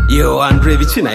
Yo, Andre Vichina,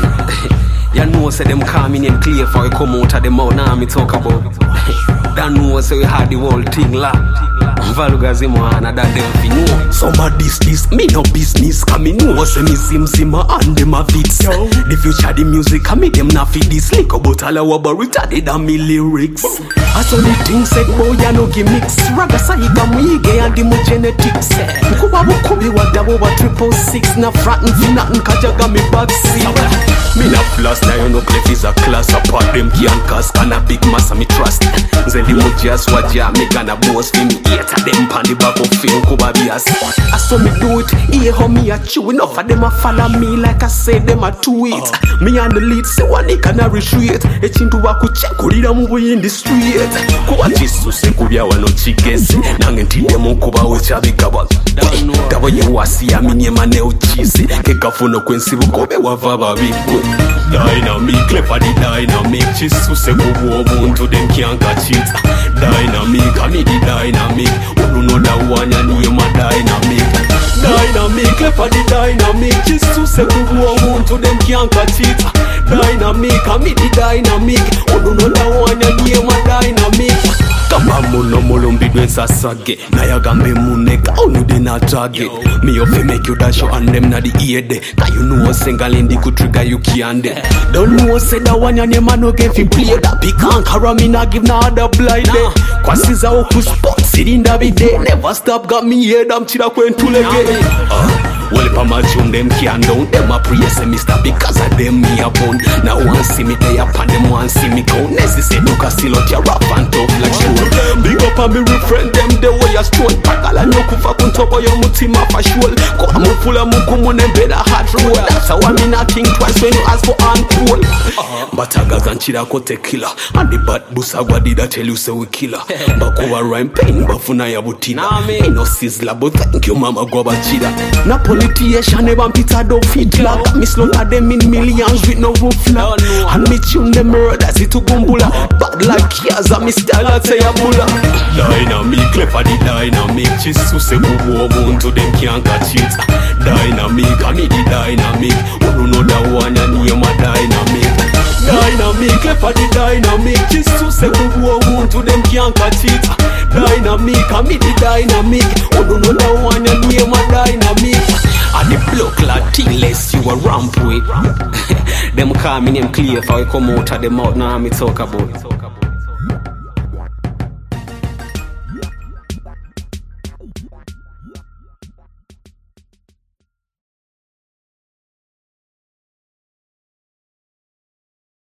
man. You know, say them call me name clear for you come out of the mouth. Now me talk about. That know, say we had the whole thing locked. Valugazimwana that them fi know. Some of this, me no business. Cause me know, say me Zimzima and them a beats. The future, the music, and me them not fit this. Lick about all our retarded and me lyrics. I saw the thing said, boy, you no gimmicks. Raga sahiga mwige and the mo genetics. Kuba bukubi wadawo wa 666. Na fratin fi nothing kajaga me backseat. Me na floss, now you know Clef is a class apart. Them can cast, can a big mass me trust. Zendi mo just waja, me gonna boss fi me eat. Them pan the back of film Kuba bias. I saw me do it, hear how me a chew. Enough of them a follow me like I said them a do it. Me and the lead say one they cannot retreat. Echintu wakuche kurira mubu in the street. Kuba chisu se kubya wano chikesi. Nangenti demo kuba ucha bigaba. Dawa yuwasi ya minye mane uchisi. Kekafuno kwensi bukobe wavaba biku. Dynamic, clever the dynamic. Chisu se kubu obuntu them can't catch it. Dynamic, I mean the dynamic. Unu know that one ya name a dynamic. Dynamic, clever the dynamic. Chisu se kubu obuntu them can't catch it. Dynamic, I mean the dynamic. Unu know that one ya name a dynamic. Kama muno mulumbi dwensa sage. Na ya gambe muneka onu de na target. Me ofe make you dash and them na the ear de. Cause you know sengalindi could trigger you can't de. Don't know say that one ya name no get fi play. That big ankara me na give na other blind de. Kwasi za oku spot sitting da day. Never stop got me head am chida kwentulege. Well, if I'm a tune, them can't down. Them a pray, say Mr. because of them me a bone. Now one see me there upon them, one see me go. Nessie say, look, I still out your rap and tough like sure. Big up and me refrain them, the way you stone. Pakala nyokufa kuntopo yo mutima for sure. Ko amu pula mukumu nembeda hard roll. That's how I mean I think twice when you ask for uncool. Batagas and chida kote killer. And the bad busagwa did I tell you say we killer. Bakuwa rhyme pain, bafuna ya butina. Me no sizzler, but thank you mama goba chida. Politician never Peter don't fit like me slaughter them in millions with no roof now. And me tune them murders it to gumbula. Bad like years and me style at say a bulla. Dynamic, clever the dynamic. Chisu se kubu obuntu them can't catch it. Dynamic, I mean the dynamic. Unu know that one ya name a dynamic. Dynamic, clever the dynamic. Chisu se kubu obuntu them can't catch it. Dynamic, I mean the dynamic. Unu know that one ya name a dynamic. And the block like less you a ramp with. Them call me name clear for I come out of the mouth now me talk about.